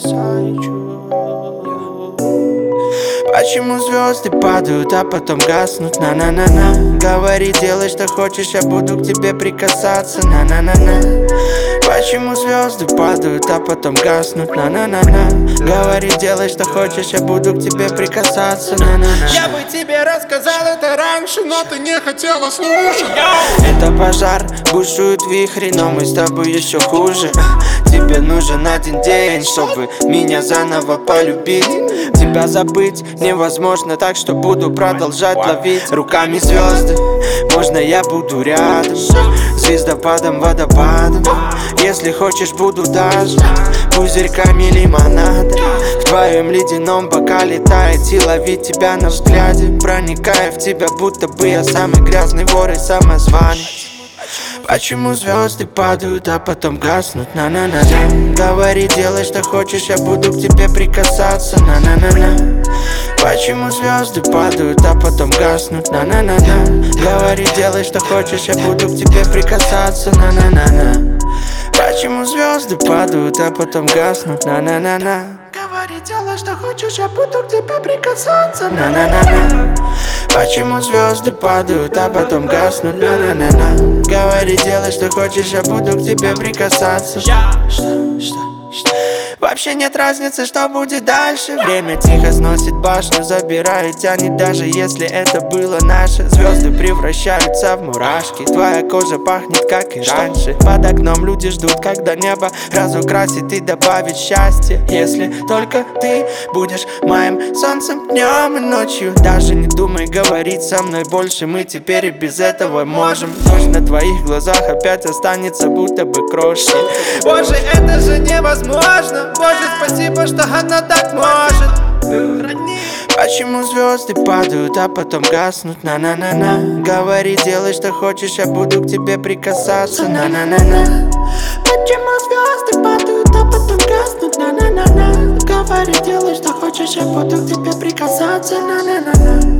Почему звезды падают, а потом гаснут? На-на-на-на. Говори, делай, что хочешь, я буду к тебе прикасаться. На-на-на-на. Почему звезды падают, а потом гаснут? На-на-на-на. Говори, делай, что хочешь, я буду к тебе прикасаться. На-на-на. Я бы тебе рассказал это раньше, но ты не хотела слушать. Это пожар, бушуют вихри, но мы с тобой еще хуже. Тебе нужен один день, чтобы меня заново полюбить. Тебя забыть невозможно, так что буду продолжать ловить руками звезды. Можно я буду рядом, звездопадом, водопадом. Если хочешь, буду даже пузырьками лимонада. В твоем ледяном бокале таять и ловить тебя на взгляде, проникая в тебя, будто бы я самый грязный вор и самозванец. Почему звезды падают, а потом гаснут? На-на-на-на. Говори, делай, что хочешь, я буду к тебе прикасаться. На-на-на-на. Почему звезды падают, а потом гаснут? На-на-на-на. Говори, делай, что хочешь, я буду к тебе прикасаться. На-на-на-на. Почему звезды падают, а потом гаснут? На-на-на-на. Говори, делай, что хочешь, я буду к тебе прикасаться. На-на-на-на. Почему звезды падают, а потом гаснут? На-на-на-на. Говори, делай, что хочешь, я буду к тебе прикасаться. Что? Вообще нет разницы, что будет дальше. Время тихо сносит башню, забирает, тянет, даже если это было наше. Звезды превращаются в мурашки, твоя кожа пахнет, как и раньше. Под окном люди ждут, когда небо разукрасит и добавит счастье. Если только ты будешь моим солнцем днем и ночью. Даже не думай говорить со мной больше, мы теперь и без этого можем. Дождь на твоих глазах опять останется, будто бы крошки. Боже, это же невозможно. Боже, спасибо, что она так может. Почему звезды падают, а потом гаснут? На-на-на-на. Говори, делай, что хочешь, я буду к тебе прикасаться. На-на-на-на. Почему звезды падают, а потом гаснут? На-на-на-на. Говори, делай, что хочешь, я буду к тебе прикасаться. На-на-на-на.